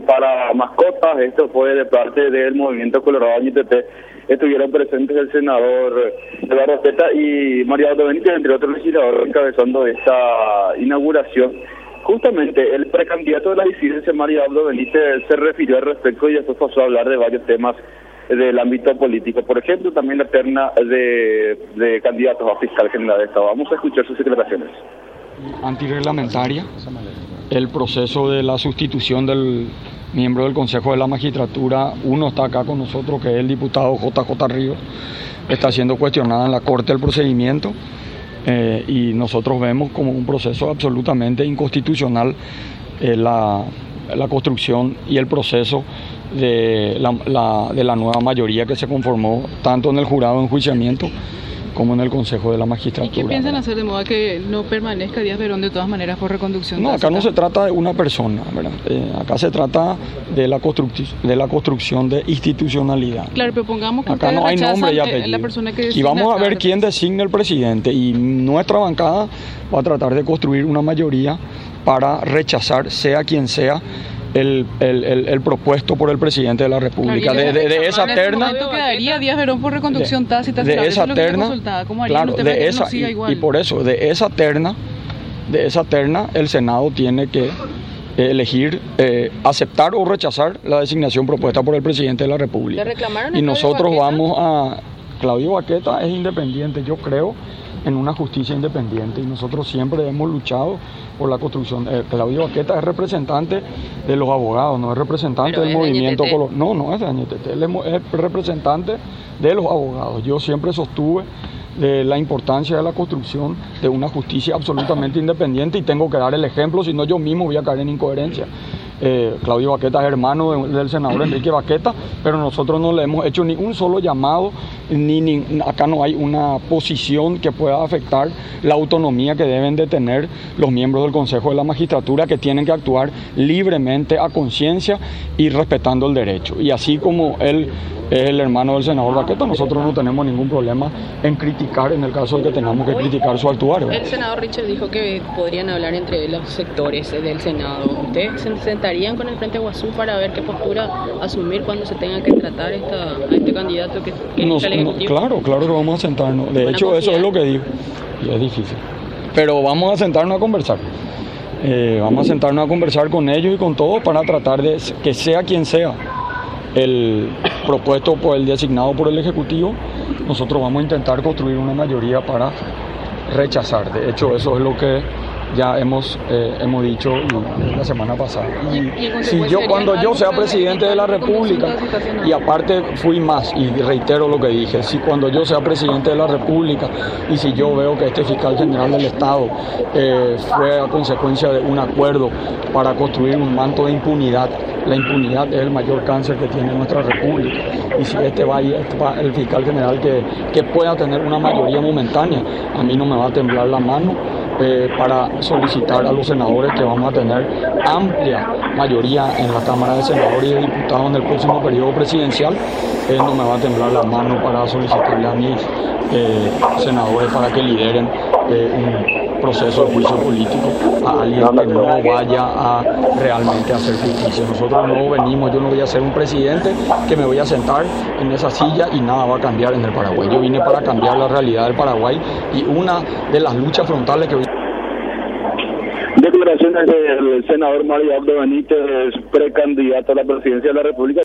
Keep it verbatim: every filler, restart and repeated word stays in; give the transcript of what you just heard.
para mascotas. Esto fue de parte del Movimiento Colorado Año T T. Estuvieron presentes el senador Eduardo Vaqueta y María Abdo Benítez, entre otros legisladores, encabezando esta inauguración. Justamente el precandidato de la disidencia, María Abdo Benítez, se refirió al respecto y después pasó a hablar de varios temas del ámbito político. Por ejemplo, también la terna de, de candidatos a fiscal general de Estado. Vamos a escuchar sus declaraciones. Antirreglamentaria, el proceso de la sustitución del miembro del Consejo de la Magistratura, uno está acá con nosotros, que es el diputado J J Ríos, está siendo cuestionada en la Corte el procedimiento, eh, y nosotros vemos como un proceso absolutamente inconstitucional eh, la, la construcción y el proceso de la, la, de la nueva mayoría que se conformó tanto en el jurado de enjuiciamiento como en el Consejo de la Magistratura. ¿Y qué piensan hacer de modo que no permanezca Díaz Verón de todas maneras por reconducción? No, acá no se trata de una persona, ¿verdad? Eh, acá se trata de la, de la construcción de institucionalidad. Claro, pero pongamos que acá no hay nombre y apellido. La persona que y vamos a ver quién designa el presidente, y nuestra bancada va a tratar de construir una mayoría para rechazar, sea quien sea, El, el, el, el propuesto por el presidente de la República. Claro, de, de, de esa terna. ¿Cuánto quedaría Díaz Verón por reconducción tácita? De, de esa terna. ¿Cómo claro, usted de esa, no y, y por eso, de esa terna, de esa terna, el Senado tiene que eh, elegir, eh, aceptar o rechazar la designación propuesta por el presidente de la República. ¿Le reclamaron a y nosotros Claudio vamos a. Claudio Vaqueta es independiente, yo creo en una justicia independiente, y nosotros siempre hemos luchado por la construcción. Eh, Claudio Vaqueta es representante de los abogados, no es representante Pero del es movimiento Añetete. Colo- no, no es de Añetete, él es representante de los abogados. Yo siempre sostuve de la importancia de la construcción de una justicia absolutamente independiente, y tengo que dar el ejemplo, si no yo mismo voy a caer en incoherencia. Eh, Claudio Vaqueta es hermano de, del senador Enrique Vaqueta, pero nosotros no le hemos hecho ni un solo llamado, ni, ni acá no hay una posición que pueda afectar la autonomía que deben de tener los miembros del Consejo de la Magistratura, que tienen que actuar libremente, a conciencia y respetando el derecho. Y así como él es el hermano del senador Vaqueta, nosotros no tenemos ningún problema en criticar, en el caso de que tengamos que criticar su actuar, ¿verdad? El senador Richard dijo que podrían hablar entre los sectores del Senado. ¿Ustedes se sentarían con el Frente Guazú para ver qué postura asumir cuando se tenga que tratar esta, a este candidato que, que Nos, es el no, Ejecutivo? claro, claro que vamos a sentarnos. De Buena hecho, eso confianza. es lo que digo. Y es difícil. Pero vamos a sentarnos a conversar. Eh, vamos a sentarnos a conversar con ellos y con todos para tratar de que sea quien sea el propuesto por el designado por el Ejecutivo, nosotros vamos a intentar construir una mayoría para rechazar. De hecho, eso es lo que ya hemos eh, hemos dicho la semana pasada. Y, y, y si yo cuando yo sea presidente de la República, y aparte fui más, y reitero lo que dije, si cuando yo sea presidente de la República y si yo veo que este fiscal general del Estado eh, fue a consecuencia de un acuerdo para construir un manto de impunidad, la impunidad es el mayor cáncer que tiene nuestra República, y si este va, este va el fiscal general que, que pueda tener una mayoría momentánea, a mí no me va a temblar la mano eh, para solicitar a los senadores que vamos a tener amplia mayoría en la Cámara de Senadores y de Diputados en el próximo periodo presidencial. Eh, no me va a temblar la mano para solicitarle a mis eh, senadores para que lideren eh, un proceso de juicio político a alguien que no vaya a realmente hacer justicia. Nosotros no venimos, yo no voy a ser un presidente que me voy a sentar en esa silla y nada va a cambiar en el Paraguay. Yo vine para cambiar la realidad del Paraguay, y una de las luchas frontales que... Declaraciones del senador María Abdo Benítez, precandidato a la presidencia de la República.